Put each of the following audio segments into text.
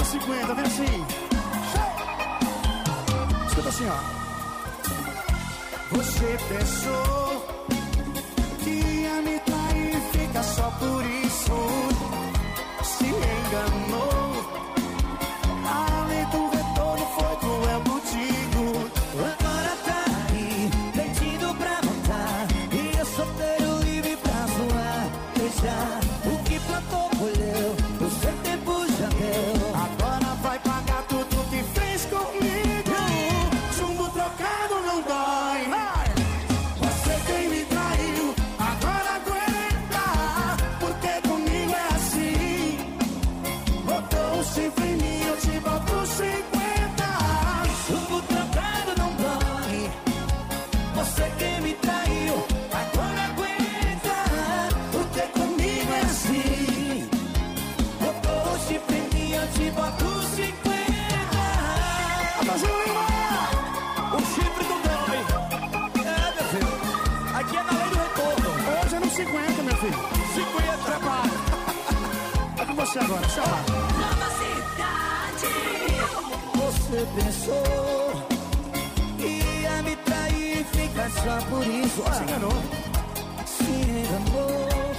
anos 50, vem assim. Escuta assim, ó. Você pensou que ia me trair, fica só por isso. Se enganou. A lei do retorno foi cruel contigo. Agora tá aí, pedindo pra voltar. E eu solteiro livre pra voar. Beijar o que plantou, colheu. O seu tempo já deu. Agora vai pagar tudo que fez comigo. Chumbo trocado não dói. Você quem me traiu, agora aguenta. Porque comigo é assim. Botou um chifre em mim, eu te boto 50. Chumbo trocado não dói. Você quem me traiu, agora aguenta. Porque comigo é assim. Botou o chifre em mim, eu te boto 50. Brasil Lima! O chifre do dói. É, meu filho. Aqui é na lei do retorno. Hoje é no 50, meu filho. 50. Prepara. É com você agora, deixa eu lá. Nova cidade. Você pensou que ia me trair, fica só por isso. Se enganou. Se enganou.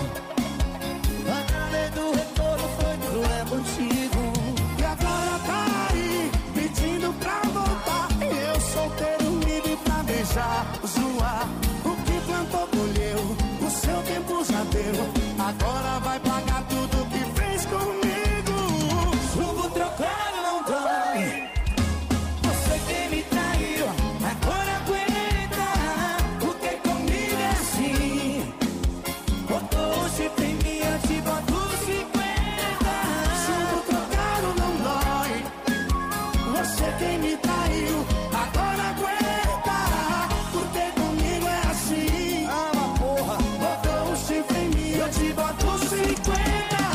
A lei do retorno foi cruel contigo. E agora tá aí, pedindo pra voltar. Eu solteiro livre pra beijar, zoar. O que plantou, colheu. O seu tempo já deu. Agora vai pagar tudo que fez comigo. Chumbo trocado não dói. Você quem me traiu, agora aguenta. Porque comigo é assim. Botou o chifre em mim, eu te boto 50. Chumbo trocado não dói. Você quem me traiu, agora aguenta. Porque comigo é assim. Ah, porra. Botou um chifre em mim, eu te boto 50.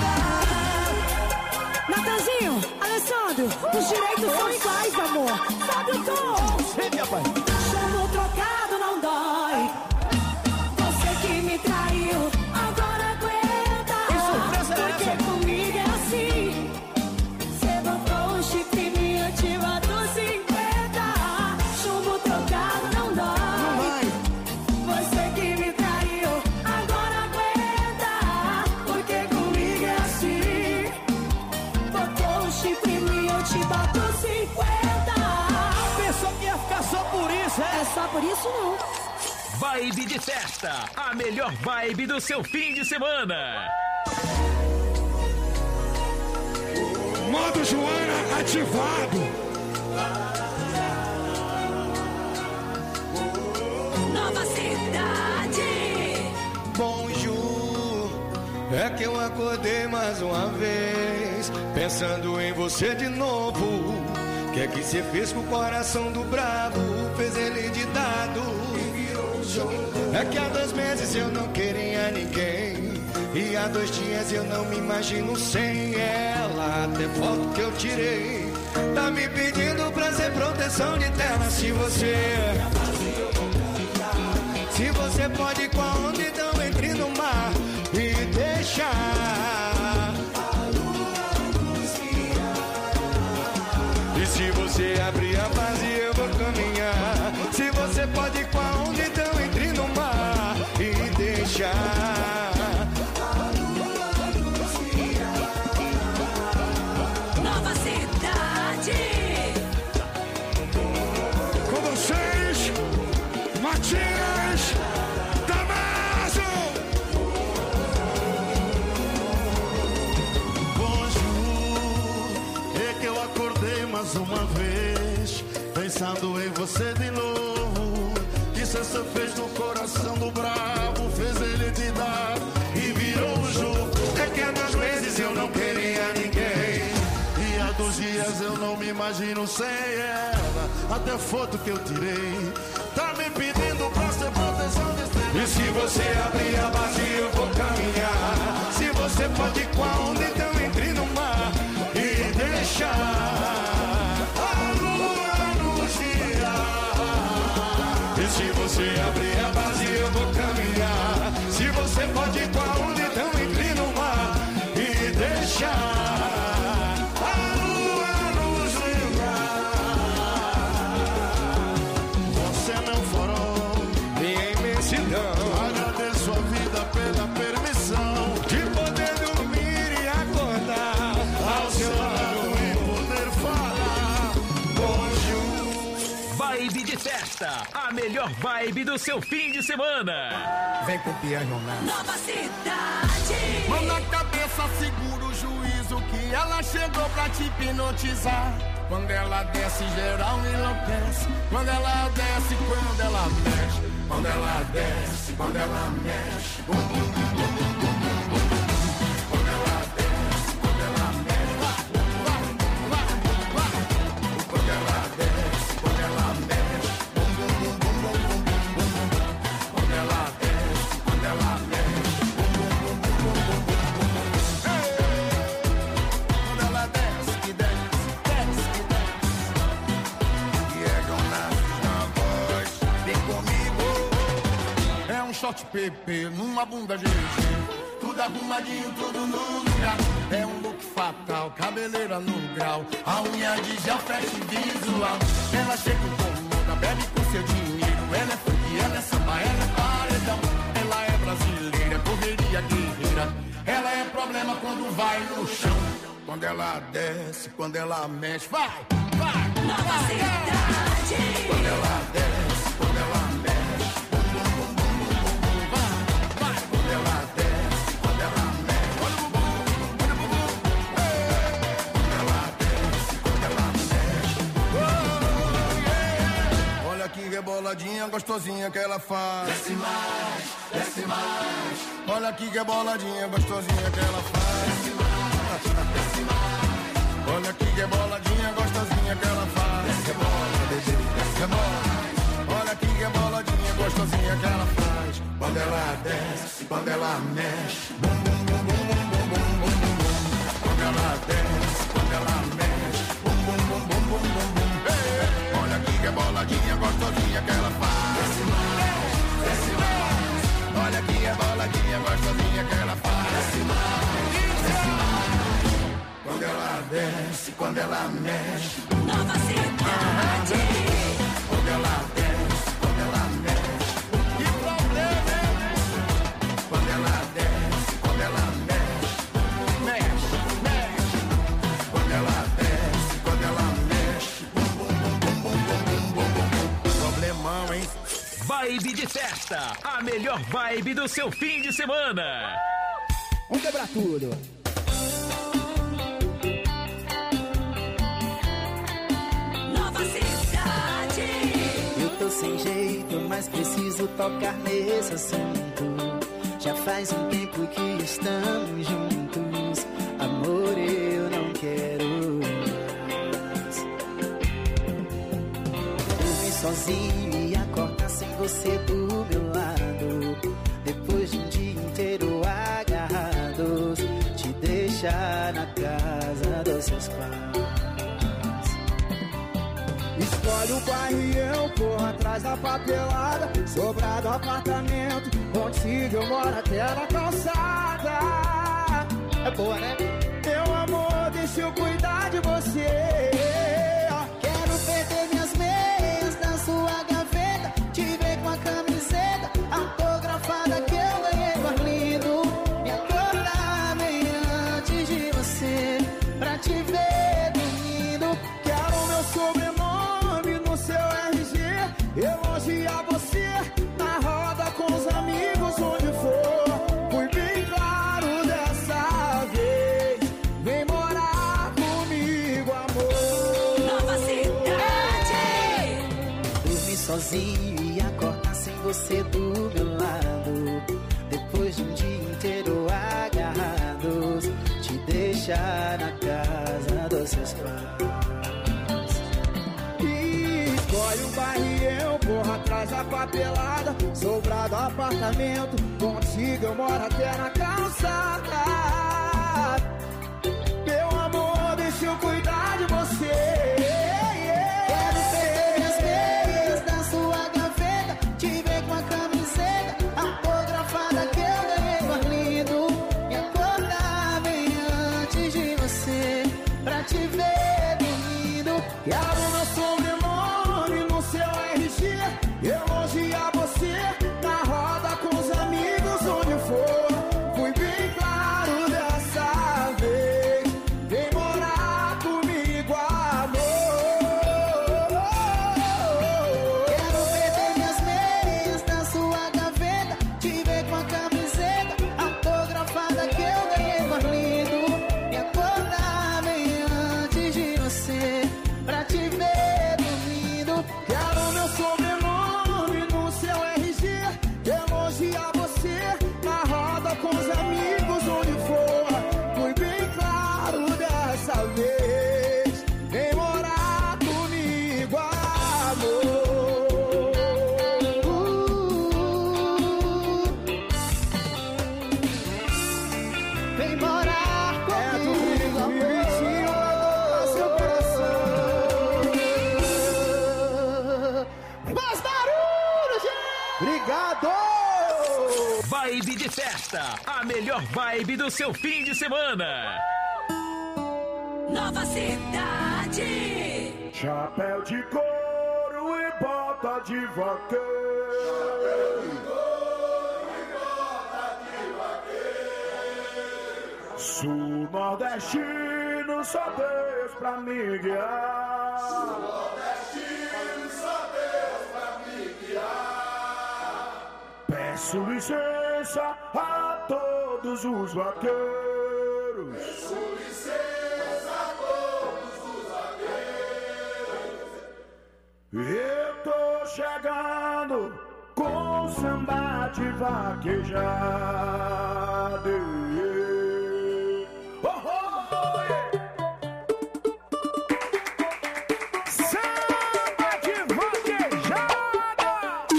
Natanzinho, Alessandro, os direitos são iguais, amor. Sabe o tom? Sim, meu pai. Chumbo trocado não dói. Você que me traiu, agora aguenta. Que surpresa é Porque essa? comigo é assim. Você botou um chifre em mim, eu te boto 50. Chumbo trocado não dói. Você que me traiu, agora aguenta. Porque comigo é assim. Botou um chifre em mim, eu te boto 50. Pensou que ia ficar só por isso, É é? só por isso não. Vibe de festa, a melhor vibe do seu fim de semana. Modo Joana ativado. Nova cidade. Bonjour, é que eu acordei mais uma vez, pensando em você de novo. Que é que você fez com o coração do bravo? Fez ele de dado e virou um jogo. É que há 2 meses eu não queria ninguém, e há 2 dias eu não me imagino sem ela. Até foto que eu tirei tá me pedindo pra ser proteção de tela. Se você pode ir com a onda, então entre no mar e deixa e se você abrir a base, eu vou caminhar. Se você pode ir com a onda, então entre no mar e deixa. Nova cidade. Com vocês, Matias Damaso. Bonjour, é que eu acordei mais uma vez, pensando em você de novo. Que você fez no coração do bravo, fez ele te dar e virou o jogo. É que há 2 meses eu não queria ninguém, e há 2 dias eu não me imagino sem ela. Até foto que eu tirei tá me pedindo pra ser proteção desse. E se você abrir a base, eu vou caminhar. Se você pode ir com a onda, então entre no mar e deixa A lua anunciar. e se você abrir a base, eu vou caminhar. Se você pode ir com a onda, então entre no mar e deixa A lua Festa, a melhor vibe do seu fim de semana. Vem com o piano, né? Nova Cidade. Mão na cabeça, segura o juízo que ela chegou pra te hipnotizar. Quando ela desce, geral enlouquece. Quando ela desce, quando ela mexe. Quando ela desce, quando ela mexe. Quando ela desce, quando ela mexe. Quando ela desce, quando ela mexe. Quando ela desce, quando ela mexe. Quando ela desce, que desce, desce, que desce. E é Jonas na voz, vem comigo. É um shot PP numa bunda GG. Tudo arrumadinho, tudo no lugar. É um look fatal, cabeleira no grau. A unha de gel, flash visual. Ela chega incomoda, bebe com seu dinheiro. Ela é funk, ela é samba, ela é paredão. Ela é brasileira, correria guerreira. Ela é problema quando vai no chão. Quando ela desce, quando ela mexe. Vai, vai, Nova Cidade. quando ela desce, quando ela mexe. Vai, quando ela desce, quando ela mexe. Olha o bumbum, olha o bumbum. Quando ela desce, quando ela mexe. Olha que reboladinha gostosinha que ela faz. Desce mais, desce mais. Olha que reboladinha gostosinha que ela faz. Desce mais, desce mais. Olha que reboladinha gostosinha que ela faz. Rebola, bebê, rebola. Olha que reboladinha gostosinha que ela faz. Quando ela desce, quando ela mexe. Bum, bum, bum, bum, bum, bum, bum, bum, bum. Quando ela desce, quando ela mexe. Bum, bum, bum, bum, bum, bum, bum. Ei, ei. Olha que reboladinha gostosinha que ela faz. Desce mais, desce mais. Olha que reboladinha gostosinha que ela faz. Desce mais, desce mais. Quando ela desce, quando ela mexe. Nova Cidade. Quando ela desce, quando ela mexe. Que problema, hein? Quando ela desce, quando ela mexe. Mexe, mexe. Quando ela desce, quando ela mexe. Bum, bum, bum, bum, bum, bum, bum, bum, bum. Problemão, hein? Vibe de Festa, a melhor vibe do seu fim de semana. Vamos quebrar tudo. Nova Cidade. Eu tô sem jeito, mas preciso tocar nesse assunto. Já faz um tempo que estamos juntos. Amor, eu não quero mais dormir sozinho e acordar sem você do meu lado. Depois de um dia inteiro agarrados, te deixar na casa dos seus pais. Escolhe o bairro e eu corro atrás da papelada. Sobrado apartamento, contigo eu moro até na calçada. É boa, né? Meu amor, deixa eu cuidar de você. Quero perder minhas meias na sua gaveta, te ver com a camiseta autografada que eu ganhei do Arlindo. Me acordar bem antes de você, pra te ver dormindo. Quero meu sobrenome no seu RG, elogiar você na roda com os amigos onde for. Fui bem claro dessa vez, vem morar comigo, amor. Nova Cidade. Dormir sozinho e acordar sem você do meu lado. Depois de um dia inteiro agarrados, te deixar na casa dos seus pais. Escolhe o bairro e eu corro atrás da papelada. Sobrado apartamento, contigo eu moro até na calçada. Meu amor, deixa eu cuidar de você. Quero perder minhas meias na sua gaveta, te ver com a camiseta autografada que eu ganhei do Arlindo. Me acordar bem antes de você, pra te ver dormindo. Quero meu sobrenome no seu RG, elogiar você na roda com os amigos onde for. Fui bem claro dessa vez, vem morar comigo, amor. Quero Festa, a melhor vibe do seu fim de semana. Nova Cidade. Chapéu de couro e bota de vaqueiro. Chapéu de couro e bota de vaqueiro. Sul nordestino, só Deus pra me guiar. Sul nordestino, só Deus pra me guiar. Peço licença a todos os vaqueiros. Peço licença a todos os vaqueiros. Eu tô chegando com samba de vaquejada. Oh, oh, yeah. Samba de vaquejada.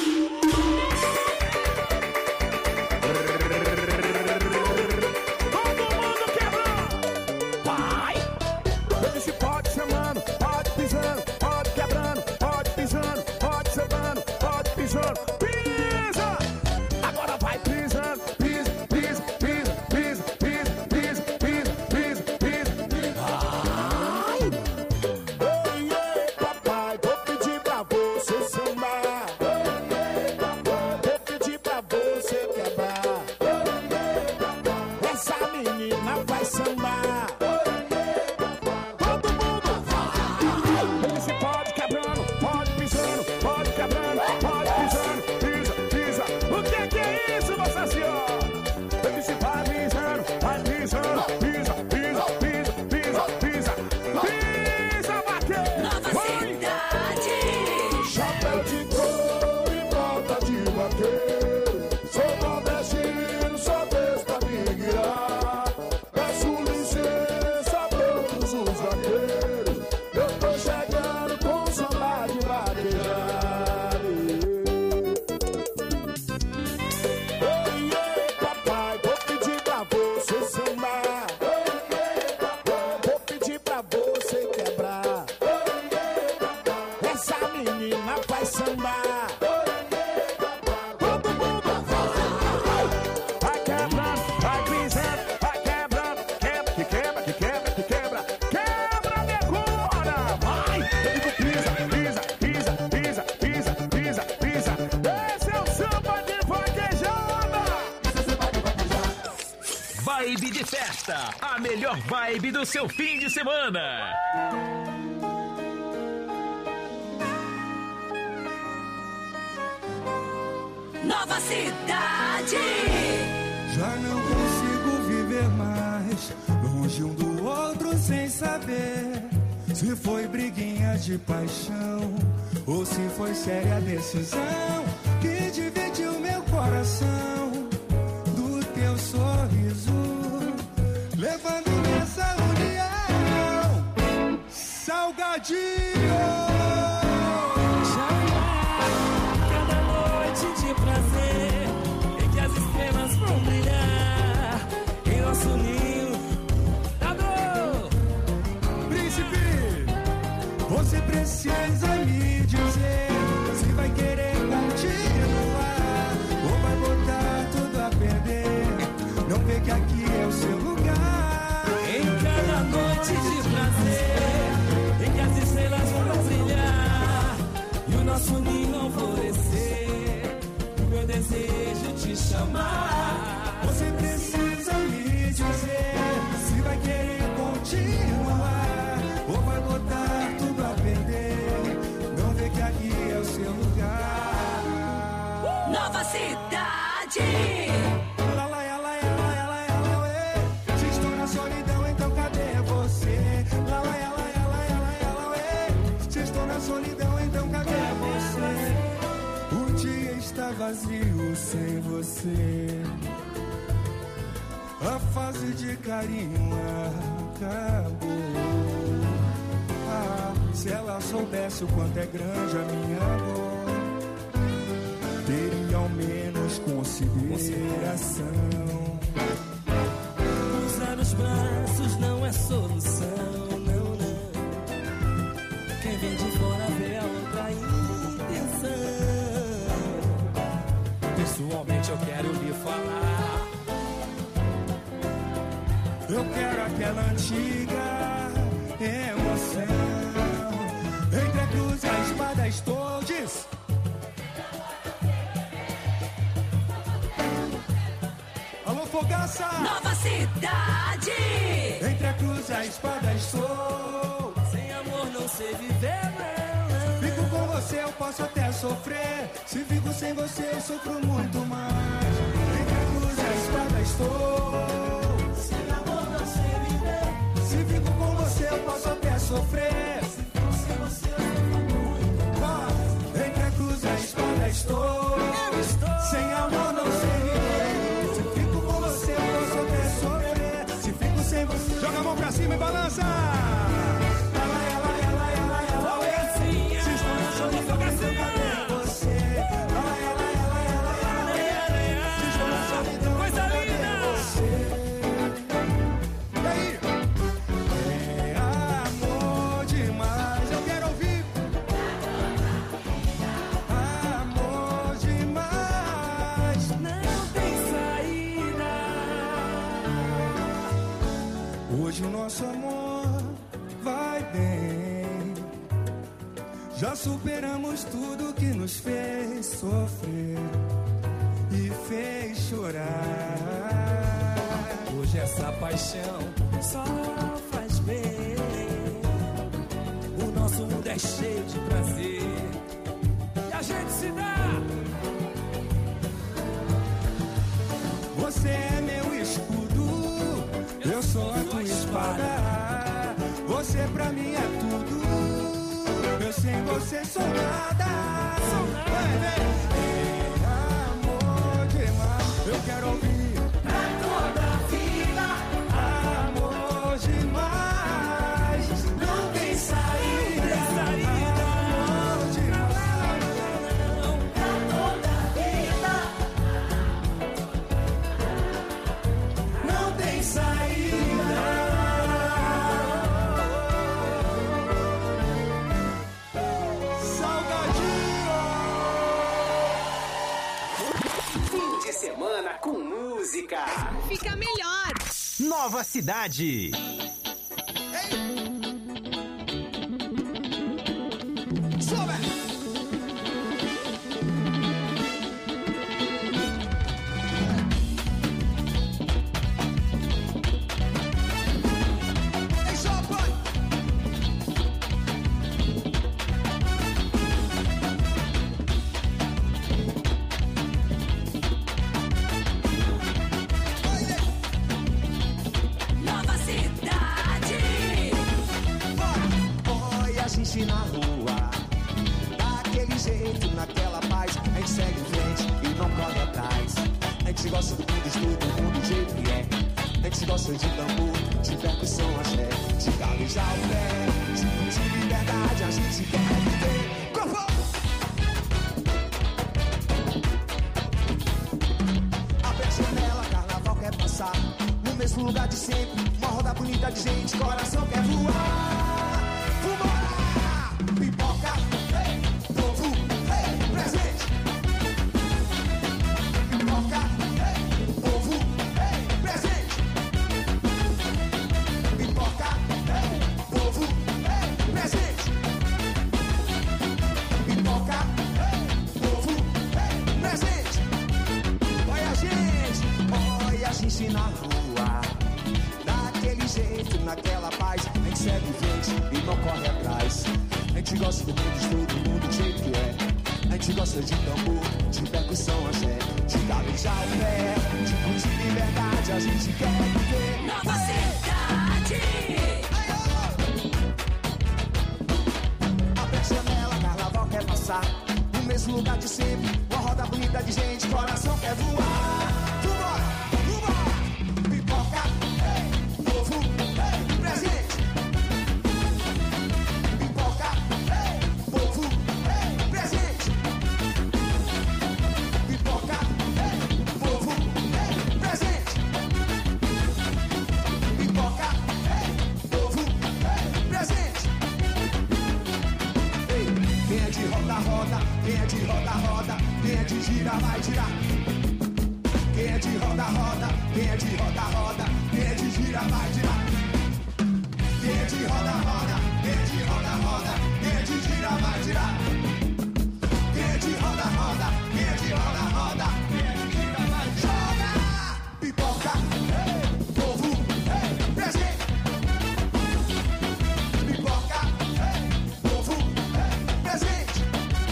Todo mundo quebrando. Vai. Esse pode chamando, pode pisando, pode quebrando, pode pisando, pode sambando, pode pisando. Pisa! Agora vai pisando, pisa, pisa, pisa, pisa, pisa, pisa, pisa, pisa, pisa. Ai! Ei, ei, papai, vou pedir pra você sambar. Vou pedir pra você quebrar. Essa menina vai sambar. Todo mundo vai. Esse pode quebrando, pode pisando, pode quebrando, pode pisando, pisa, pisa. O que é isso, Nossa Senhora? Esse vai pisando, pisa, pisa, pisa, pisa, pisa. Pisa, vaqueiro. Nova Cidade. Chapéu de couro e bota de vaqueiro. Sou nordestino, só Deus pra me guiar. Peço licença a todos os vaqueiros. Eu tô chegando com samba de vaquejada. Ei, ei, papai, vou pedir pra você sambar. Vou pedir pra você quebrar. Essa menina vai sambar. Todo mundo vai quebrando, vai pisando, vai quebrando. Quebra, que quebra, que quebra, que quebra. Quebra, decora. Vai. Eu digo pisa, pisa, pisa, pisa, pisa, pisa, pisa. Esse é o samba de vaquejada. Vibe de Festa, a melhor vibe do seu fim de semana. Nova Cidade. Já não consigo viver mais longe um do outro sem saber se foi briguinha de paixão ou se foi séria a decisão que dividiu meu coração do teu sorriso, levando nessa união salgadinho. Cada noite de prazer em que as estrelas vão brilhar em nosso ninho da dor. Príncipe, você precisa me dizer se vai querer continuar ou vai botar tudo a perder. Não vê que aqui é o seu lugar. Em cada noite de prazer em que as estrelas vão brilhar e o nosso ninho florescer, o meu desejo te chamar. Você precisa me dizer se vai querer continuar ou vai botar tudo a perder. Não vê que aqui é o seu lugar. Nova Cidade. Lá, lá, lá, lá, lá, lá, lá, lá, ué. Se estou na solidão, então cadê você? Lá, lá, lá, lá, lá, lá, lá, ué. Se estou na solidão, então cadê você? O dia está vazio sem você. A fase de carinho acabou. Ah, se ela soubesse o quanto é grande a minha dor, teria ao menos consideração. Cruzar os braços não é solução, não, não. Quem vem de fora vê a outra intenção. Pessoalmente eu quero lhe falar antiga emoção. Entre a cruz e a espada estou, diz. Alô, Fogaça! Nova Cidade! Entre a cruz e a espada estou. Sem amor não sei viver, não. Fico com você, eu posso até sofrer. Se fico sem você, eu sofro muito mais. Entre a cruz e a espada estou. Sem amor não sei viver. Se fico com você, eu posso até sofrer. Se fico sem você, eu sofro muito mais. Entre a cruz e a espada estou. Eu estou. Sem amor não sei viver. Se fico com você, eu posso até sofrer. Se fico sem você. Joga a mão pra cima e balança! Hoje o nosso amor vai bem. Já superamos tudo que nos fez sofrer e fez chorar. Hoje essa paixão só faz bem. O nosso mundo é cheio de prazer e a gente se dá. Você é meu escudo, eu sou a tua espada. Você pra mim é tudo. Eu sem você sou nada. É amor demais. Eu quero ouvir pra toda a vida. Amor demais. Não tem saída. Amor demais. Pra toda a vida. Não tem saída. Semana com música. Fica melhor. Nova Cidade. Na rua, daquele jeito, naquela paz, a gente segue em frente e não corre atrás. A gente gosta do mundo, estuda o mundo do jeito que é. A gente gosta de tambor, de percussão, axé, de galejar o pé, de liberdade, a gente quer viver. Corpo! Abre a janela, carnaval quer passar no mesmo lugar de sempre, uma roda bonita de gente, coração quer voar. Vambora! Pipoca, hey, povo, hey, presente. Pipoca, hey, povo, hey, presente. Pipoca, hey, povo, hey, presente. Pipoca, hey, povo, hey, presente. Olha a gente na rua, daquele jeito, naquela paz, a gente segue em frente e não corre atrás. A gente gosta do mundo, estuda o mundo do jeito que é. A gente gosta de tambor, de percussão, axé, de galejar o pé, de curtir liberdade, a gente quer viver. Nova Cidade! Abre a janela, carnaval quer passar no mesmo lugar de sempre, uma roda bonita de gente, coração quer voar. Vambora, vambora! Pipoca, hey, povo, hey, presente. Quem é de roda, roda, quem é de gira, vai girar. Quem é de roda, roda, quem é de roda, roda, quem é de gira, vai girar. roda, roda, rede roda, roda, rede gira, vai girar. Rede roda, roda, rede roda, roda, rede gira, vai girar. Pipoca, povo, presente. Pipoca, povo, presente.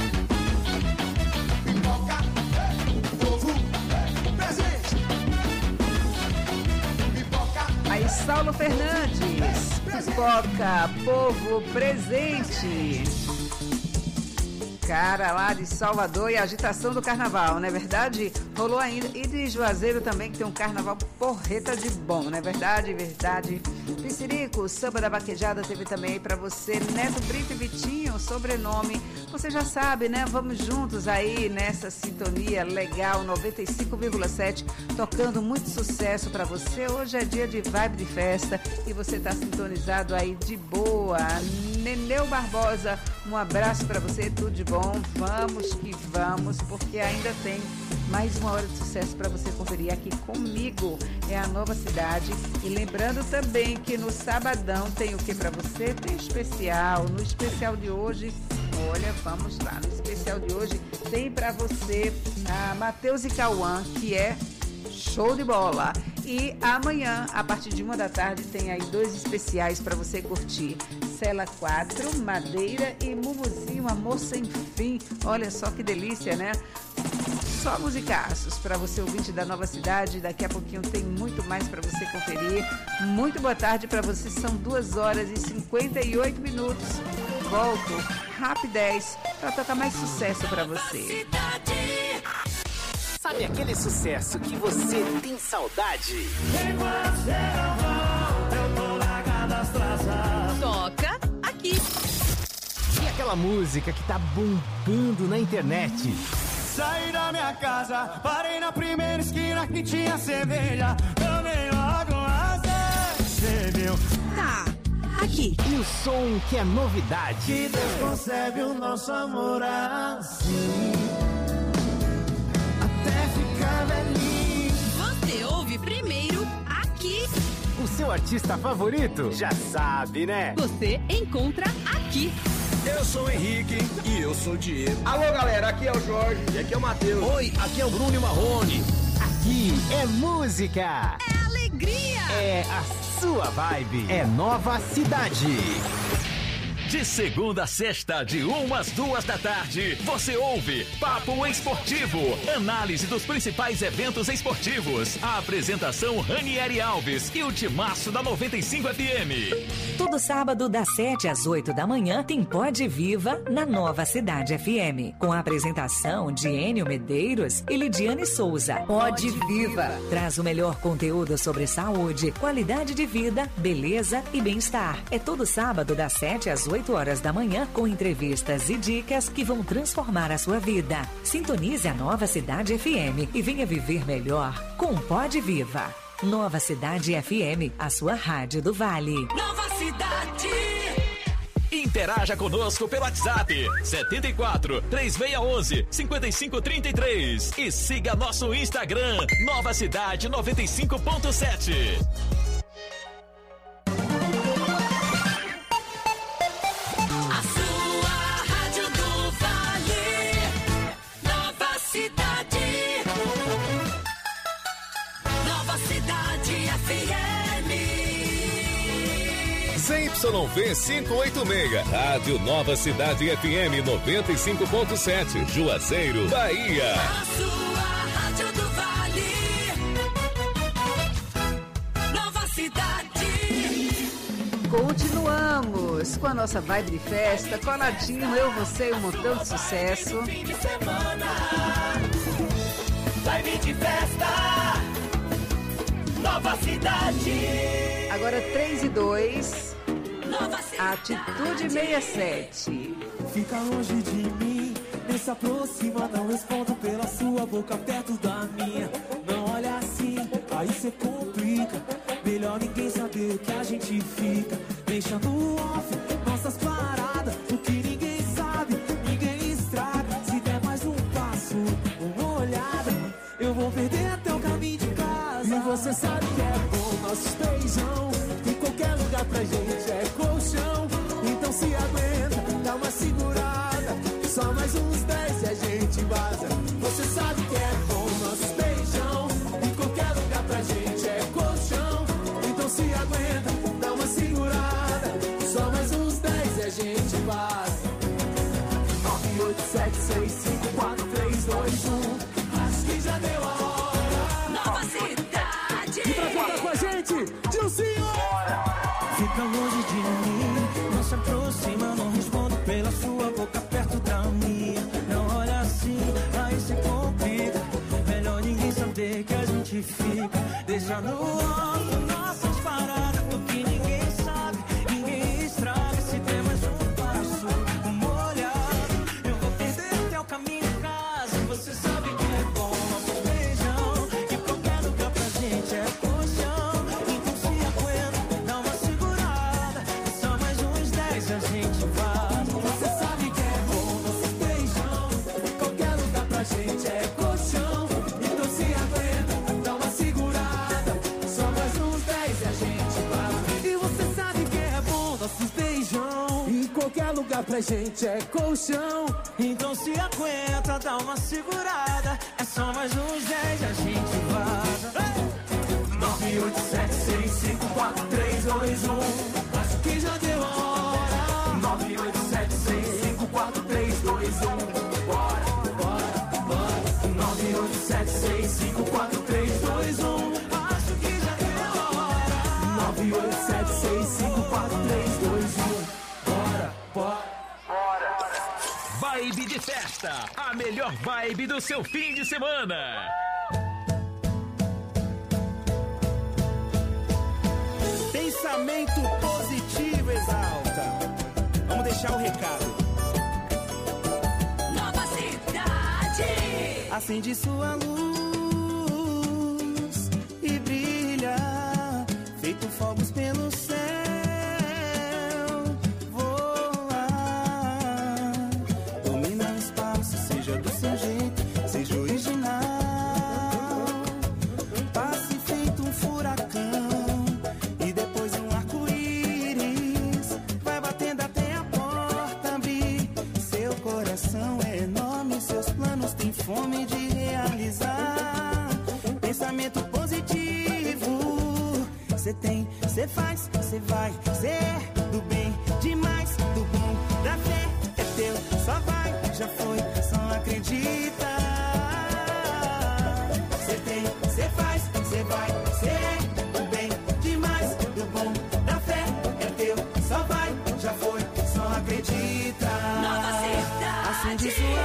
Pipoca, povo, presente. Pipoca. Aí, Saulo Fernandes, pipoca, povo presente. Cara lá de Salvador e a agitação do carnaval, não é verdade? Rolou ainda. E de Juazeiro também, que tem um carnaval porreta de bom, não é verdade? Verdade. Piscirico, samba da vaquejada teve também aí pra você. Neto Brito e Vitinho, sobrenome. Você já sabe, né? Vamos juntos aí nessa sintonia legal, 95,7, tocando muito sucesso pra você. Hoje é dia de vibe de festa e você tá sintonizado aí de boa. Neneu Barbosa, um abraço pra você, tudo de bom. Vamos que vamos, porque ainda tem mais uma hora de sucesso para você conferir aqui comigo. É a Nova Cidade. E lembrando também que no sabadão tem o que para você? Tem especial. No especial de hoje, olha, vamos lá. No especial de hoje tem para você a Matheus e Cauã, que é show de bola. E amanhã, a partir de 1h, tem aí 2 especiais para você curtir. Cela 4, Madeira e Mumuzinho, Amor Sem Fim. Olha só que delícia, né? Só musicaços para você, ouvinte da Nova Cidade. Daqui a pouquinho tem muito mais para você conferir. Muito boa tarde para você. São 2h58. Volto rapidez para tocar mais sucesso para você. Sabe aquele sucesso que você tem saudade? Toca aqui. E aquela música que tá bombando na internet? Saí da minha casa, parei na primeira esquina que tinha cerveja. Tomei logo uma cerveja. Tá, aqui. E o som que é novidade? Que Deus concebe o nosso amor assim, até ficar velhinho. Você ouve primeiro aqui. O seu artista favorito? Já sabe, né? Você encontra aqui. Eu sou o Henrique e eu sou o Diego. Alô, galera, aqui é o Jorge e aqui é o Matheus. Oi, aqui é o Bruno e Marrone. Aqui é música. É alegria. É a sua vibe. É Nova Cidade. De segunda a sexta, de 1 às 2 da tarde, você ouve Papo Esportivo, análise dos principais eventos esportivos. A apresentação Ranieri Alves e o timaço da 95 FM. Todo sábado, das 7 às 8 da manhã, tem Pode Viva na Nova Cidade FM, com a apresentação de Enio Medeiros e Lidiane Souza. Pode Viva traz o melhor conteúdo sobre saúde, qualidade de vida, beleza e bem-estar. É todo sábado, das 7 às 8 horas da manhã, com entrevistas e dicas que vão transformar a sua vida. Sintonize a Nova Cidade FM e venha viver melhor com Pode Viva. Nova Cidade FM, a sua rádio do Vale. Nova Cidade. Interaja conosco pelo WhatsApp 74 3611 5533 e siga nosso Instagram Nova Cidade 95.7. ZYV 586, Rádio Nova Cidade FM 95.7, Juazeiro, Bahia. A sua rádio do Vale. Nova Cidade. Continuamos com a nossa vibe de festa, coladinho, eu, você e um montão de sucesso. Fim de semana, vibe de festa, Nova Cidade. Agora 3-2. Nova Cidade. Atitude 67. Fica longe de mim, nem se aproxima, não respondo pela sua boca perto da minha. Não olha assim, aí cê complica. Melhor ninguém saber o que a gente fica. Deixa no off nossas paradas, o que ninguém sabe, ninguém estraga. Se der mais um passo, uma olhada, eu vou perder até o caminho de casa. E você sabe que é bom nossos beijão, em qualquer lugar pra gente é colchão. de mim. Não se aproxima, não respondo pela sua boca perto da minha. Não olha assim, aí se complica. Melhor ninguém saber que a gente fica. Deixa no alto nossas paradas, porque ninguém sabe, ninguém estraga. Se der mais um passo, uma olhada, eu vou perder até o caminho em casa. Você sabe que é bom nosso beijão, que qualquer lugar pra gente é colchão. Então se aguenta, dá uma segurada, só mais uns 10 a gente vaza. Você sabe que é bom nosso beijão, que qualquer lugar pra gente é colchão. Então se aguenta, dá uma segurada, só mais uns 10 a gente vaza. E você sabe que é bom nossos beijão, em qualquer lugar pra gente é colchão. Então se aguenta, dá uma segurada, é só mais uns 10 a gente vaza. 987654321, acho que já deu a hora. 987654321, bora, bora, bora. 987654321, acho que já deu a hora. 987654321, bora, bora. Vibe de festa, a melhor vibe do seu fim de semana. Pensamento positivo exalta. Vamos deixar o recado. Nova Cidade. Acende sua luz e brilha, feito fogos pelo céu. Voa, domina o espaço, seja do seu jeito, seja original. Passe feito um furacão e depois um arco-íris. Vai batendo até a porta abrir. Seu coração é enorme, seus planos têm fome de realizar. Pensamento positivo, cê tem, cê faz, cê vai ser do bem demais, do bom, da fé é teu, só vai, já foi, só acredita. Cê tem, cê faz, cê vai ser do bem demais, do bom, da fé é teu, só vai, já foi, só acredita. Nova Cidade. Acende sua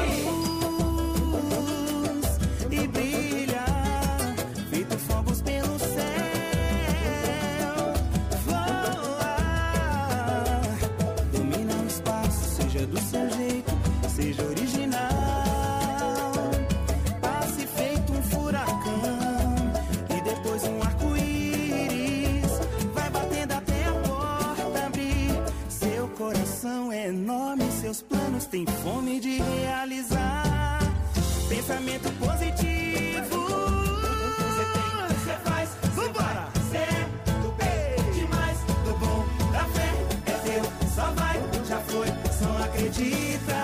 luz e brilha, feito fogos pelo céu. Voa, domina o espaço, seja do seu jeito, seja original. Passe feito um furacão e depois um arco-íris. Vai batendo até a porta abrir. Seu coração é enorme, seus planos têm fome de realizar. Pensamento positivo, você tem, você faz, você vai ser do bem demais, do bom, da fé é teu, só vai, já foi, só acredita.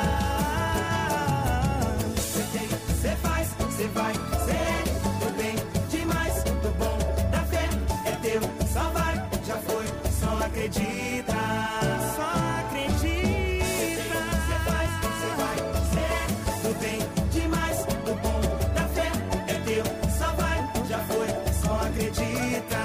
Você tem, você faz, você vai ser do bem demais, do bom, da fé é teu, só vai, já foi, só acredita. Só acredita. Você faz, você vai ser do bem demais, do bom, da fé é teu, só vai, já foi, só acredita.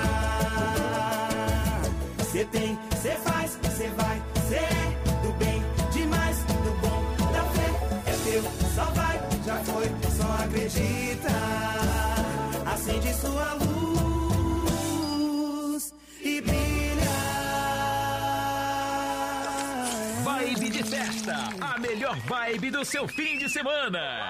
Você tem, você faz, você vai ser do bem demais, do bom, da fé é teu, só vai, já foi, só acredita. Acende sua luz e brilha. Vibe de festa, a melhor vibe do seu fim de semana.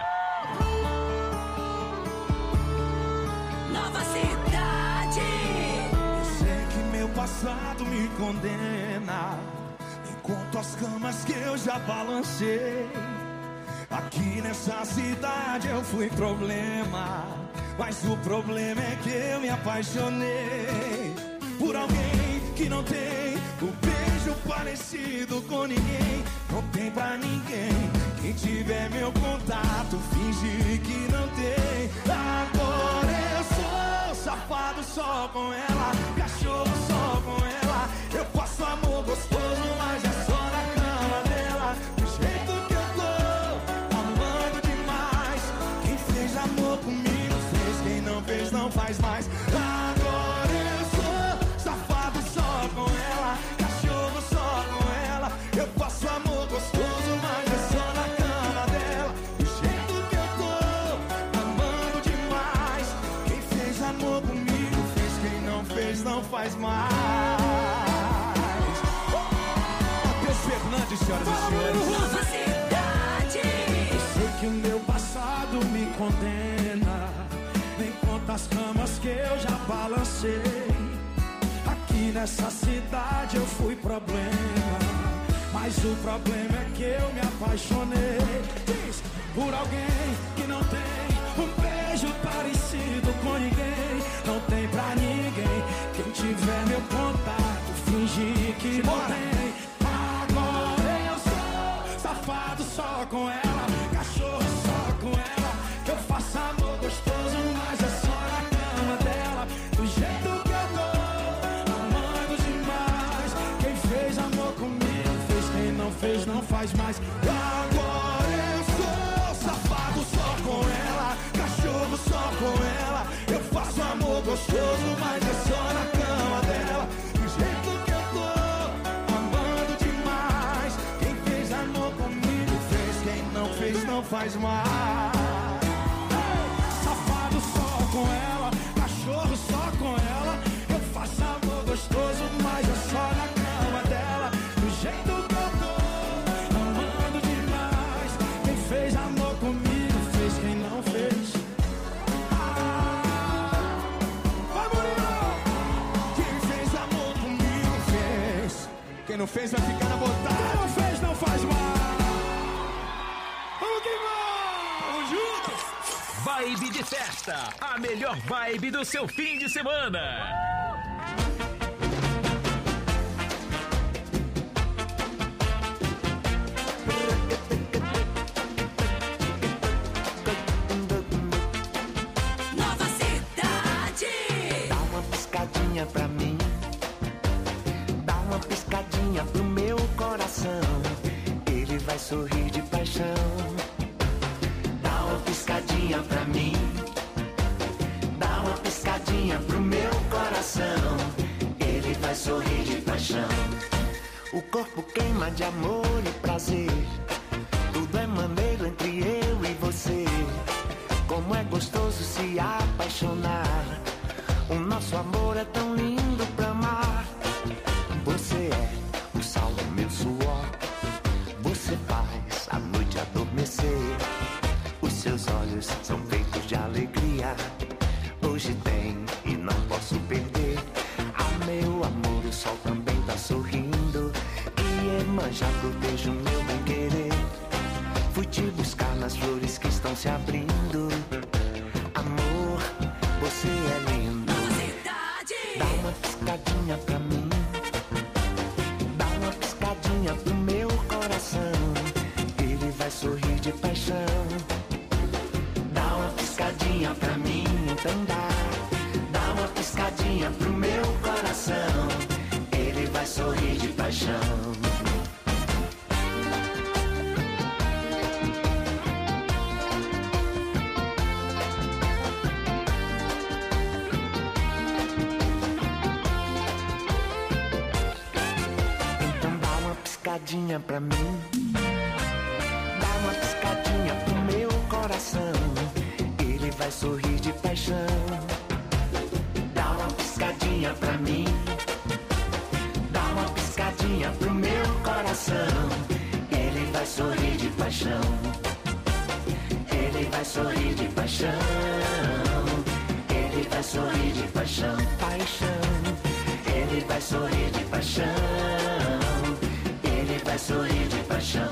Nova Cidade. Eu sei que meu passado me condena, enquanto as camas que eu já balancei. Aqui nessa cidade eu fui problema, mas o problema é que eu me apaixonei por alguém que não tem o beijo parecido com ninguém. Não tem pra ninguém. Quem tiver meu contato, finge que não tem. Agora eu sou safado só com ela, cachorro só com ela. Eu faço amor gostoso, mas é só na cama dela. Do jeito que eu tô, amando demais. Quem fez amor comigo fez, quem não fez não faz mais. Agora eu sou safado só com ela, cachorro nessa cidade eu fui problema, mas o problema é que eu me apaixonei. Diz, por alguém que não tem um beijo parecido com ninguém. Não tem pra ninguém. Quem tiver meu contato, fingir que não tem. Agora eu sou safado só com ela, cachorro só com ela. Eu faço amor gostoso, mas é só na cama dela. Do jeito que eu tô, amando demais. Quem fez amor comigo fez, quem não fez não faz mais. Agora eu sou safado só com ela, cachorro só com ela. Eu faço amor gostoso, mas é só na cama dela. Do jeito que eu tô, amando demais. Quem fez amor comigo fez, quem não fez não faz mais. Safado só com ela, cachorro só com ela. Eu faço amor gostoso, mas é só na cama dela. Do jeito que eu tô, amando demais. Quem fez amor comigo fez, quem não fez. Vai, Murilo! Quem fez amor comigo fez. Quem não fez vai ficar na botada. Quem não fez não faz mais. Vamos que vamos! Juntos! Vibe de festa, a melhor vibe do seu fim de semana. Nova Cidade. Dá uma piscadinha pra mim, dá uma piscadinha pro meu coração. Ele vai sorrir de paixão. Dá uma piscadinha pra mim, dá uma piscadinha pro meu coração. Ele vai sorrir de paixão. O corpo queima de amor e prazer. Tudo é maneiro entre eu e você. Como é gostoso se apaixonar. O nosso amor é tão lindo pra amar. Você é o sal do meu suor. Você faz a noite adormecer. Os seus olhos são feitos de alegria. Hoje tem e não posso perder. Ah, meu amor, o sol também tá sorrindo. E Iemanjá proteja o meu bem-querer. Fui te buscar nas flores que estão se abrindo. Amor, você é lindo. Dá uma piscadinha pra mim, dá uma piscadinha pro meu coração. Ele vai sorrir de paixão. Dá uma piscadinha pra mim, então dá uma piscadinha pro meu coração. Ele vai sorrir de paixão. Piscadinha pra mim, dá uma piscadinha pro meu coração. Ele vai sorrir de paixão. Dá uma piscadinha pra mim, dá uma piscadinha pro meu coração. Ele vai sorrir de paixão. Ele vai sorrir de paixão. Ele vai sorrir de paixão, paixão. Ele vai sorrir de paixão. Ele vai sorrir de paixão.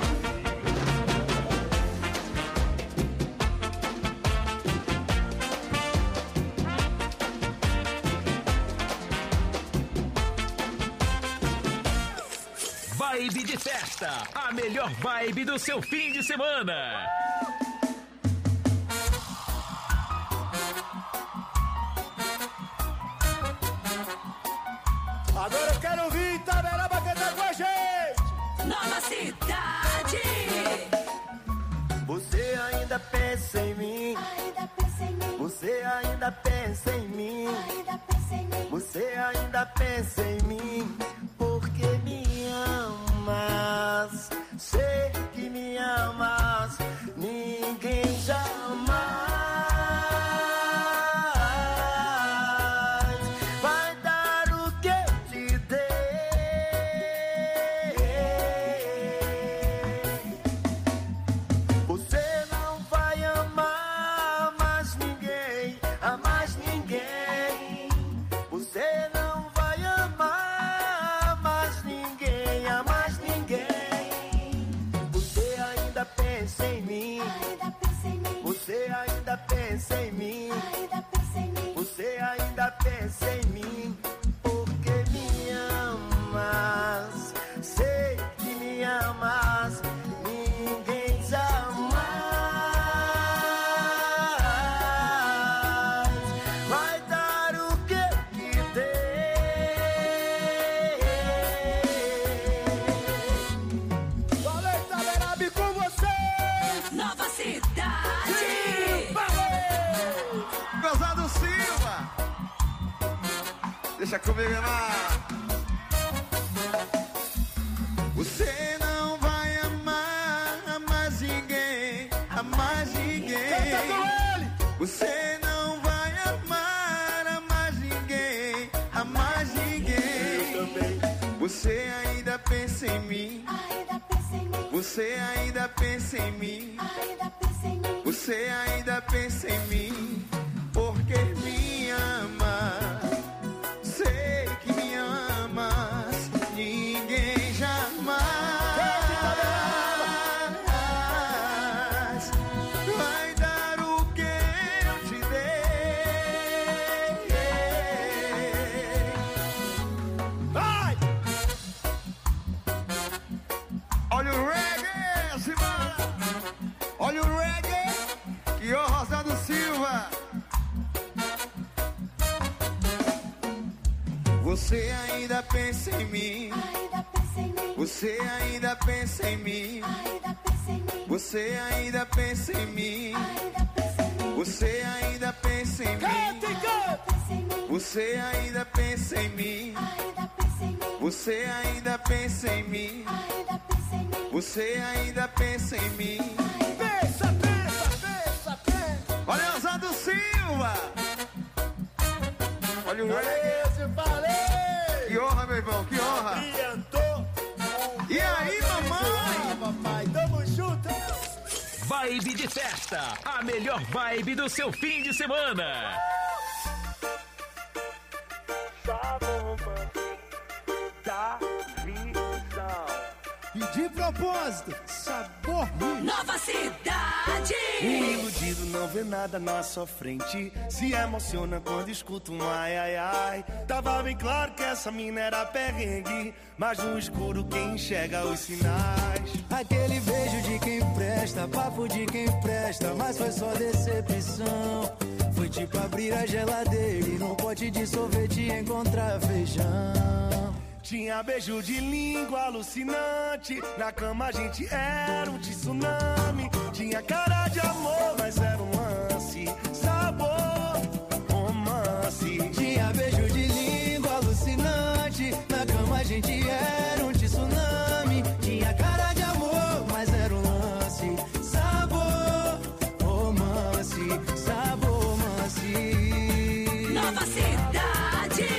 Vibe de festa, a melhor vibe do seu fim de semana. Agora eu quero ouvir Itaberaba cantar com a gente. Nova Cidade. Você ainda pensa em mim. Você ainda pensa em mim. Você ainda pensa em mim. Porque me amas. Sei que me amas. Ninguém jamais vai dar o que eu te dei. Você não vai amar mais ninguém, a mais ninguém. Você não vai amar Deixa comigo, irmão. Você não vai amar mais ninguém, a mais ninguém. Canta com ele. Você não vai amar a mais ninguém, a mais ninguém. Eu também. Você ainda pensa em mim. Você ainda pensa em mim. Você ainda pensa em mim. Porque me ama. Sei que me amas. Ninguém jamais vai dar o que eu te dei. Vai! Olha o reggae, Simão! Olha o reggae! E o Rosado Silva! Você ainda pensa em mim. Você ainda pensa em mim. Você ainda pensa em mim. Você ainda pensa em mim. Você ainda pensa em mim. Você ainda pensa em mim. Você ainda pensa em mim. Pensa, pensa, pensa, pensa. Olha o Rosado Silva! Olha o reggae! Que honra, meu irmão, que honra! E aí, mamãe? Papai, tamo junto! Vibe de festa, a melhor vibe do seu fim de semana. Da visão. E de propósito, sabor Nova Cidade. Um iludido não vê nada na sua frente, se emociona quando escuta um ai ai ai. Tava bem claro que essa mina era perrengue, mas no escuro quem enxerga os sinais. Aquele beijo de quem presta, papo de quem presta, mas foi só decepção. Foi tipo abrir a geladeira e num pote de sorvete encontrar feijão. Tinha beijo de língua alucinante, na cama a gente era um tsunami. Tinha cara de amor, mas era um lance, sabor, romance. Tinha beijo de língua alucinante, na cama a gente era um tsunami. Tinha cara de amor, mas era um lance, sabor, romance, sabor, romance. Nova Cidade.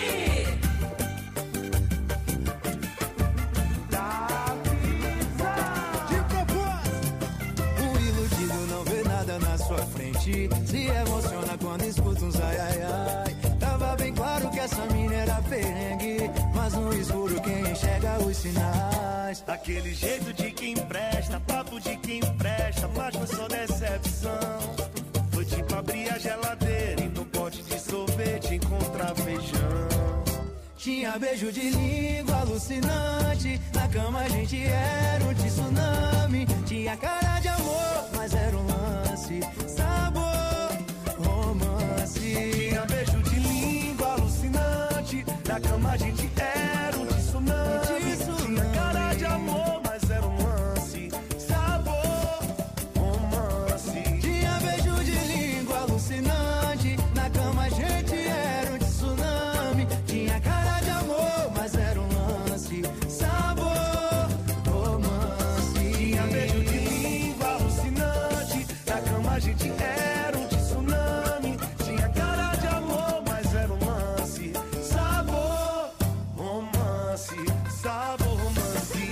Se emociona quando escuta uns ai ai ai. Tava bem claro que essa mina era perrengue, mas no escuro quem enxerga os sinais. Aquele jeito de quem presta, papo de quem presta, mas foi só decepção. Foi tipo abrir a geladeira e no pote de sorvete encontrar feijão. Tinha beijo de língua alucinante, na cama a gente era um tsunami. Tinha cara de amor, mas era um lance, sabor, romance. Tinha beijo de língua alucinante, na cama a gente era um tsunami. Tinha cara de amor, mas era um lance, sabor, romance. Tinha beijo de língua alucinante, na cama a gente era um tsunami. Tinha cara de amor, mas era um lance, sabor, romance. Tinha beijo de língua alucinante, na cama a gente era um tsunami. Tinha cara de amor, mas era um lance, sabor, romance, sabor, romance.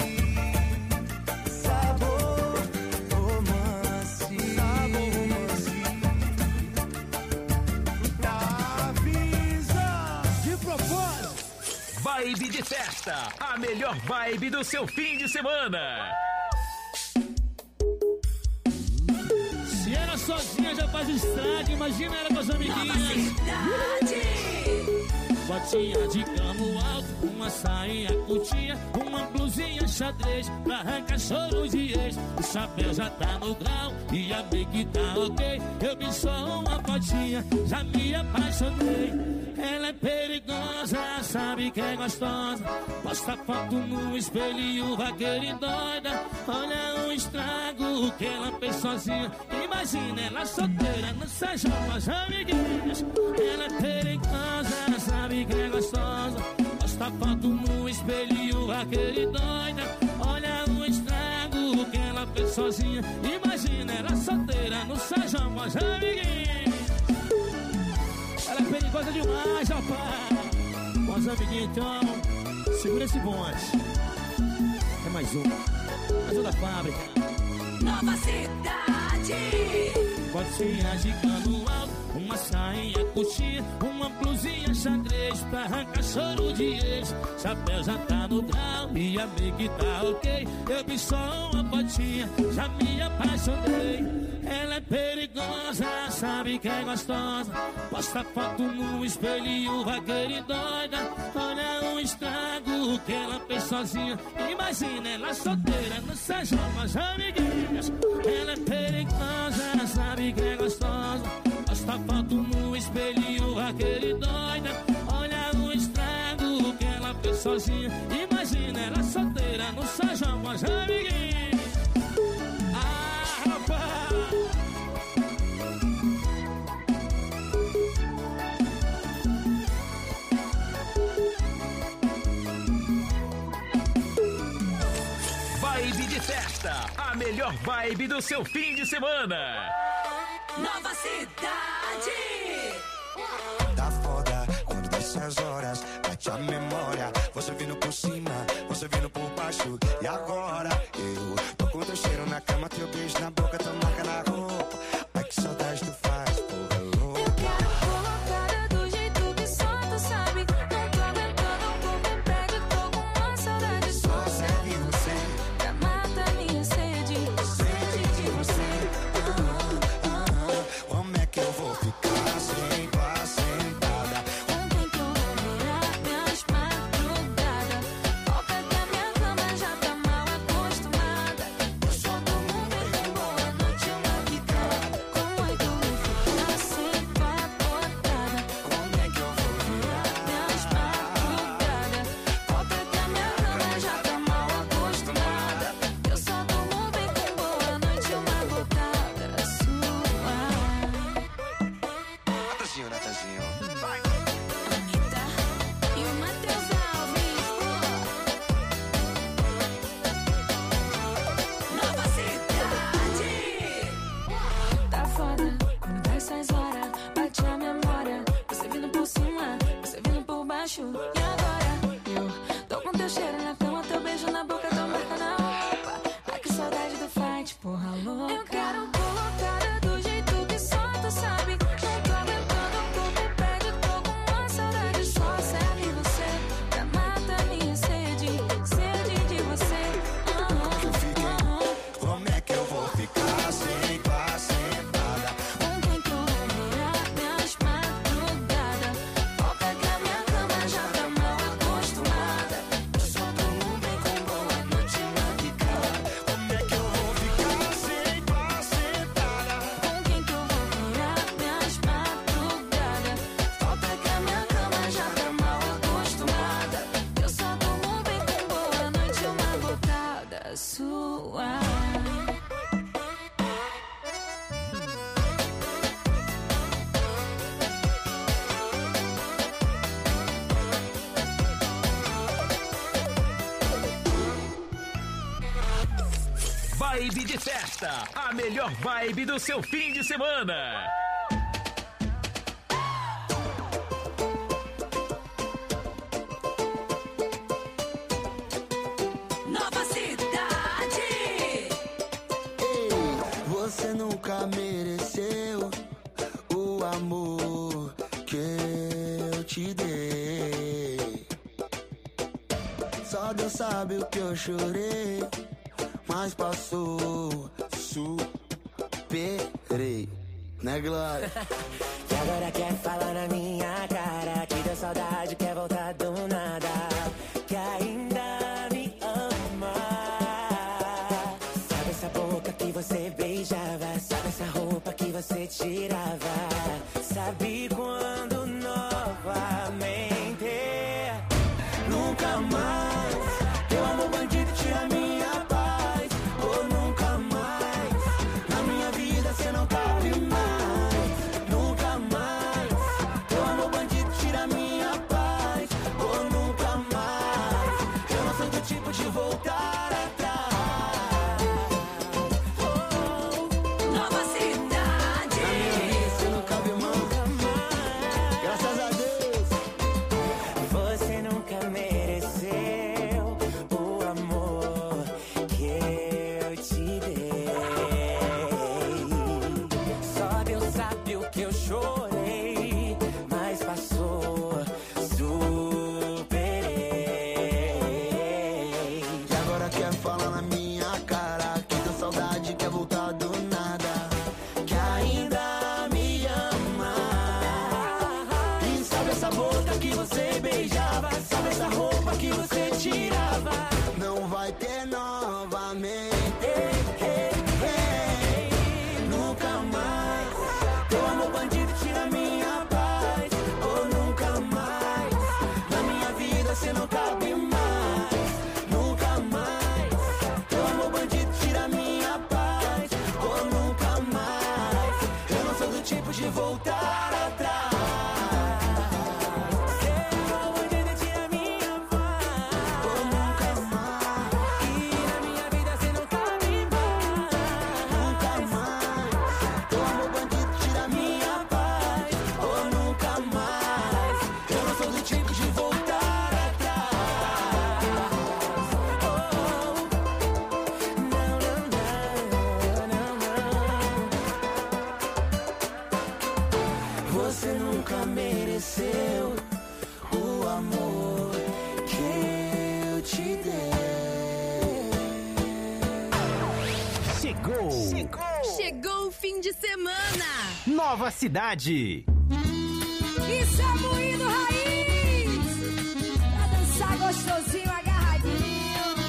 Sabor, romance, sabor, romance. Avisa de propósito. Vibe de festa, a melhor vibe do seu fim de semana. Se era sozinha já faz estrago, imagina ela com as amiguinhas. Botinha de cano alto, uma sainha curtinha, uma blusinha xadrez pra arrancar choro de ex. O chapéu já tá no grau e a make tá ok. Eu vi só uma fotinha, já me apaixonei. Ela é perigosa, sabe que é gostosa. Posta foto no espelho e o vaqueiro endoida. Olha o estrago que ela fez sozinha. Imagina ela solteira, não seja com as amiguinhas. Ela é perigosa, sabe sabe que é gostosa. Posta foto no espelho, vaqueira e doida. Olha o estrago que ela fez sozinha. Imagina ela solteira no São João com as amiguinhas. Ela é perigosa demais, rapaz. Com as amiguinhas, então, segura esse bonde. É mais um da fábrica. Nova Cidade. Pode ser agitando alto, uma sainha coxinha, uma blusinha xadrez pra arrancar choro de ex. Chapéu já tá no grau e a make tá ok. Eu vi só uma fotinha, já me apaixonei. Ela é perigosa, sabe que é gostosa. Posta foto no espelho, vaqueira e doida. Olha o estrago que ela fez sozinha. Imagina ela solteira no São João com as amiguinhas. Ela é perigosa, sabe que é gostosa. Posta foto no espelho, vaqueira e doida. Olha o estrago que ela fez sozinha. Imagina ela solteira no São João com as amiguinhas. Ah, rapaz! Vibe de festa, a melhor vibe do seu fim de semana. Nova Cidade. Tá foda quando desce as horas, bate a memória. Você vindo por cima, você vindo por baixo. E agora eu tô com teu cheiro na cama, teu beijo na boca, tua marca na roupa. Ai que saudade tu faz, porra louca. Eu quero colocada do jeito que só tu sabe. Não tô aguentando o corpo em prédio, tô com uma saudade só. Serve você pra matar minha sede, sede de você. Como é que eu vou ficar sem tua sentada? Com quem que eu vou virar minhas madrugadas? Ao pé da minha cama já tá mal acostumada. Eu só tomo um beijo, boa noite, uma picada. Como é que eu vou ficar sem tua botada? Como é que eu vou virar minhas madrugadas? Ao pé da minha cama já tá mal acostumada. Eu só tomo um beijo, boa noite, uma botada sua. Natazinho, Natazinho. Anitta e o Matheus Alves. Nova Cidade. Tá foda quando dá essas horas, bate a memória. Você vindo por cima, você vindo por baixo. E agora eu tô com teu cheiro na cama, teu beijo na boca, tua marca na roupa. Ai que saudade do fight, porra louca. Eu quero colocada do jeito que só tu sabe. Não tô aguentando o corpo em prédio, tô com uma saudade só. Serve você pra matar minha sede, sede de você. Como é que eu vou ficar sem tua sentada? Com quem que eu vou virar minhas madrugadas? Ao pé da minha cama já tá mal acostumada. Eu só tomo um bem com boa noite, uma picada. Como é que eu vou ficar sem tua sentada? Com quem que eu vou virar minhas madrugadas? Ao pé da minha cama já tá mal acostumada. Eu só tomo um bem com boa noite, uma botada sua. Vibe de festa, a melhor vibe do seu fim de semana. Nova Cidade. Você nunca mereceu o amor que eu te dei. Só Deus sabe o que eu chorei, mas passou, superei, né, Glória? E agora quer falar na minha cara que deu saudade, quer voltar do nada, que ainda me ama. Sabe essa boca que você beijava, sabe essa roupa que você tirava, sabe quando novamente nunca mais teu amor bandido tira minha paz. Ou nunca mais na minha vida cê não cabe mais. Nunca mais teu amor bandido tira minha paz. novamente. Nunca mais. Teu amor bandido tira minha paz. Oh, nunca mais. Na minha vida cê não cabe mais. Nunca mais. Teu amor bandido tira minha paz. Oh, nunca mais. Eu não sou do tipo de voltar atrás. Você nunca mereceu o amor que eu te dei. Chegou o fim de semana. Nova Cidade. Isso é moído raiz. Pra dançar gostosinho, agarradinho.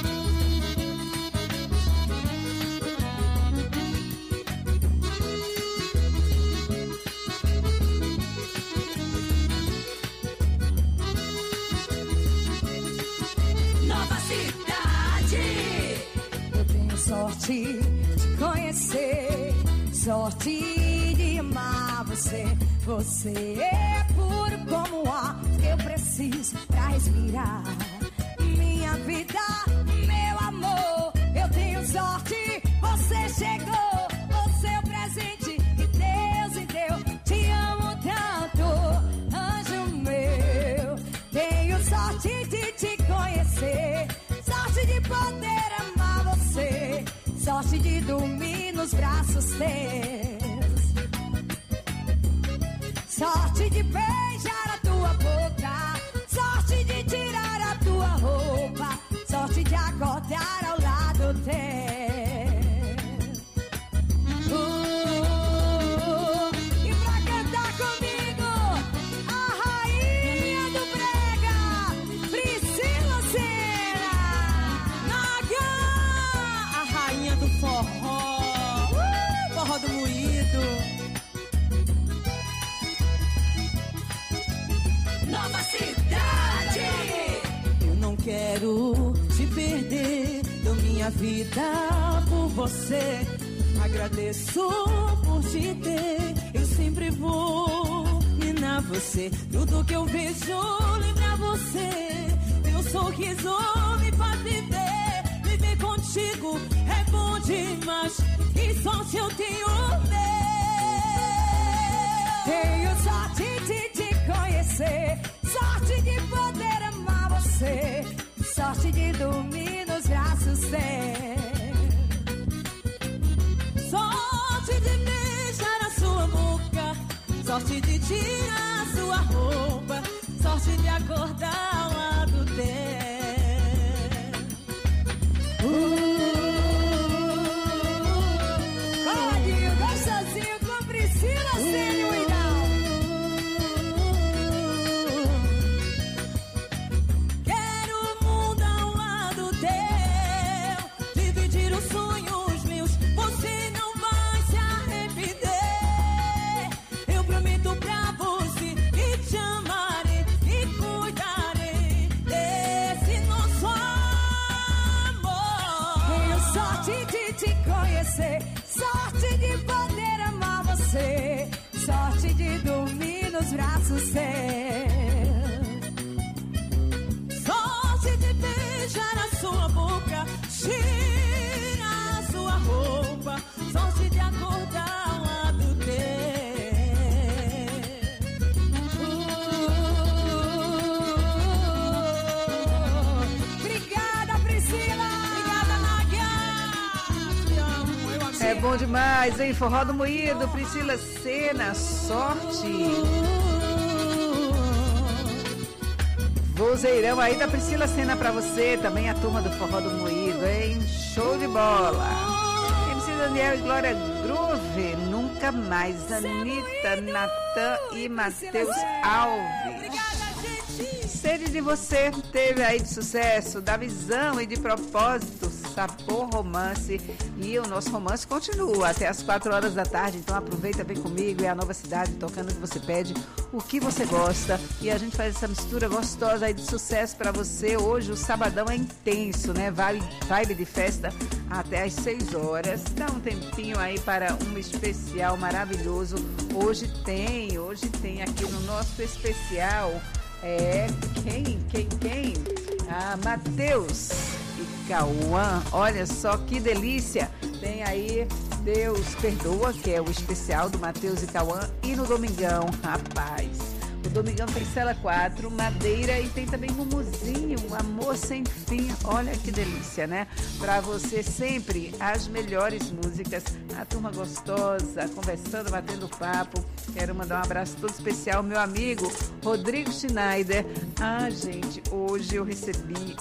Nova Cidade. Eu tenho sorte de conhecer, sorte de amar você. Você é puro como o ar que eu preciso pra respirar. Minha vida, meu amor, eu tenho sorte. Você chegou, você é o presente que Deus me deu. Te amo tanto, anjo meu. Tenho sorte de te conhecer, sorte de poder amar você, sorte de dormir nos braços teus. Sorte de beijar a tua boca, sorte de tirar a tua roupa, sorte de acordar ao lado teu. E pra cantar comigo, a rainha do brega, Priscila Senna. Naga, a rainha do forró, forró do moído. Nova Cidade. Eu não quero te perder, dou minha vida por você. Agradeço por te ter, eu sempre vou minar você. Tudo que eu vejo lembra você. Meu sorriso me faz viver. Viver contigo é bom demais. Que sorte eu tenho mesmo. Tenho sorte de te conhecer, sorte de poder amar você, sorte de dormir nos braços teus. Sorte de beijar a sua boca, sorte de tirar a sua roupa, sorte de acordar ao lado teu. Coladinho, gostosinho com Priscila Senna. Quero o mundo ao lado teu, dividir os sonhos meus, você não vai se arrepender. Eu prometo pra você que te amarei e cuidarei desse nosso amor. Tenho sorte de te conhecer, sorte de poder amar você, sorte de dormir nos braços teus. Sorte de beijar a sua boca, cheirar a sua roupa, sorte de acordar ao lado Obrigada, Priscila. Obrigada, Nádia. Te amo, eu amei. É bom demais, hein? Forró do Moído, Priscila Senna, sorte. Vozeirão aí da Priscila Senna pra você, também a turma do Forró do Moído, hein? Show de bola. MC Daniel e Glória Groove, nunca mais. Anitta, Natan e Matheus Alves. Sede de Você teve aí de sucesso, da visão e de propósito, Sabor Romance. E o nosso romance continua até as 4 horas da tarde. Então aproveita, vem comigo. É a Nova Cidade, tocando o que você pede, o que você gosta. E a gente faz essa mistura gostosa aí de sucesso para você. Hoje o sabadão é intenso, né? Vibe de festa até as 6 horas. Dá um tempinho aí para um especial maravilhoso. Hoje tem aqui no nosso especial. Quem? Matheus e Cauã. Olha só que delícia. Tem aí Deus Perdoa, que é o especial do Matheus e Cauã. E no domingão, rapaz, o domingão tem Cela 4, Madeira e tem também Mumuzinho, Amor Sem Fim. Olha que delícia, né? Pra você sempre as melhores músicas, a turma gostosa, conversando, batendo papo. Quero mandar um abraço todo especial ao meu amigo Rodrigo Schneider. Gente, hoje eu recebi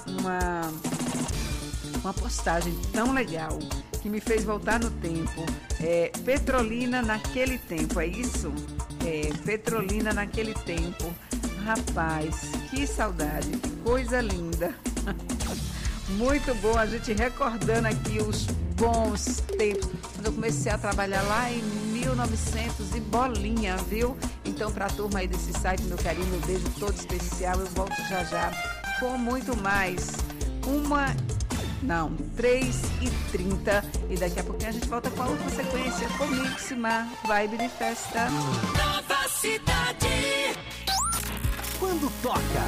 uma postagem tão legal que me fez voltar no tempo. Petrolina naquele tempo, é isso? Petrolina naquele tempo. Rapaz, que saudade, que coisa linda. Muito bom a gente recordando aqui os bons tempos. Quando eu comecei a trabalhar lá em 1900 e bolinha, viu? Então, pra turma aí desse site, meu carinho, meu beijo todo especial. Eu volto já com muito mais. 3h30. E daqui a pouquinho a gente volta com a outra sequência. Comigo, Simar, Vibe de Festa. Nova Cidade. Quando toca,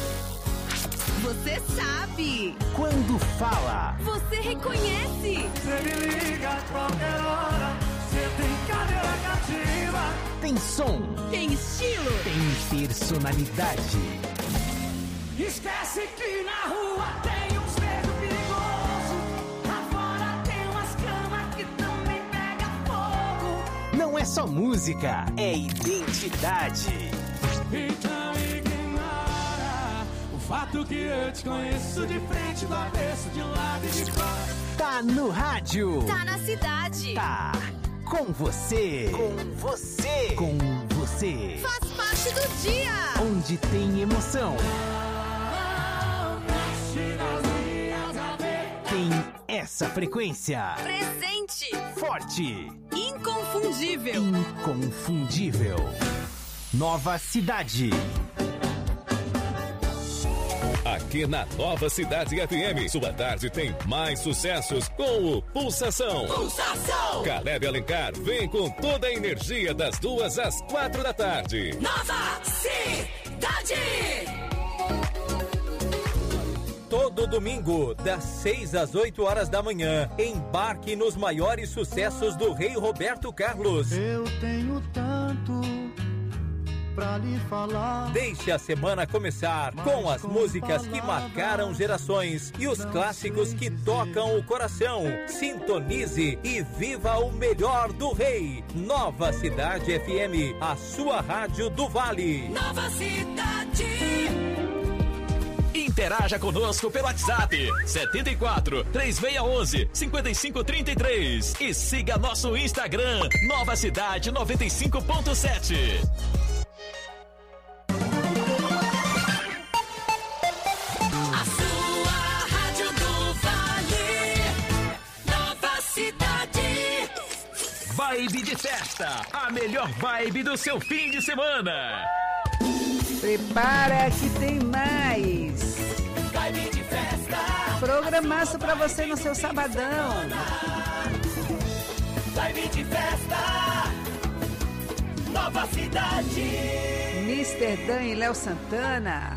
Você sabe. quando fala, Você reconhece. Você me liga a qualquer hora. Você tem cadeira cativa. tem som, Tem estilo. tem personalidade. Esquece que na rua tem uns negros perigosos. Lá fora tem umas camas que também pega fogo. Não é só música, é identidade. Então ignora o fato que eu te conheço de frente, do avesso, de lado e de fora. Tá no rádio. Tá na cidade. Tá com você. Com você. Com você. Faz parte do dia. Onde tem emoção. Tem essa frequência. Presente. Forte. Inconfundível. Inconfundível. Nova Cidade. Aqui na Nova Cidade FM, sua tarde tem mais sucessos com o Pulsação. Pulsação. Caleb Alencar vem com toda a energia das 2 às 4 da tarde. Nova Cidade. Todo domingo, das 6 às 8 horas da manhã, embarque nos maiores sucessos do Rei Roberto Carlos. Eu tenho tanto pra lhe falar. Deixe a semana começar com as músicas que marcaram gerações e os clássicos que tocam o coração. Sintonize e viva o melhor do Rei. Nova Cidade FM, a sua rádio do Vale. Nova Cidade. Interaja conosco pelo WhatsApp 74 3611 5533 e siga nosso Instagram Nova Cidade 95.7. A sua rádio do Vale. Nova Cidade. Vibe de festa, a melhor vibe do seu fim de semana. Prepara que tem mais. Vibe de festa. Programaço pra você no seu sabadão. Vibe de festa. Nova Cidade. Mr. Dan e Léo Santana.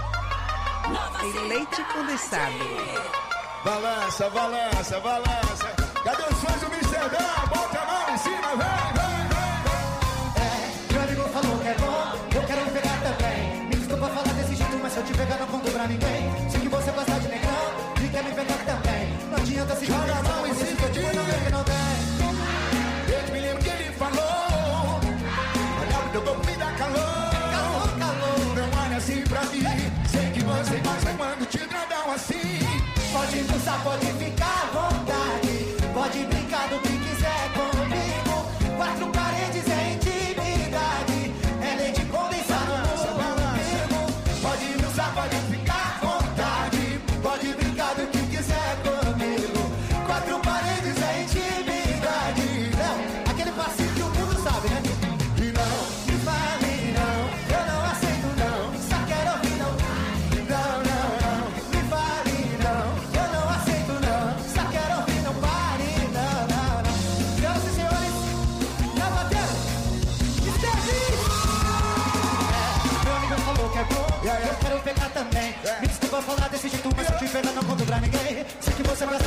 E leite condensado. Balança, balança, balança. Cadê os fãs do Mr. Dan? Bota a mão em cima, vem. Meu amigo falou que é bom, eu quero pegar também. Me desculpa falar desse jeito, mas se eu te pegar não conto pra ninguém. Sei que você gosta de negão e quer me pegar também. Não adianta se jogar a mão em cima, que eu não vejo que não tem. Eu me lembro que ele falou. Olha, teu corpo me dá calor. Calor. Não olha assim pra mim. Sei que você gosta quando te tradam assim. Pode dançar, pode ficar à vontade. Pode brincar do que quiser comigo. 4 paredes é intimidade. É leite condensado comigo. Pode dançar, pode ficar à vontade. Pode brincar do que quiser comigo.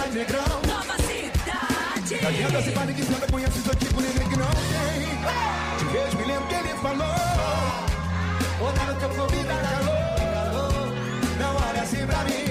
vai negrão. Nova cidade. Não adianta se vale que samba, conhece o seu tipo, ninguém que não tem. Te vejo, me lembro que ele falou. Olha no teu fogo e dá calor. Não olha assim pra mim.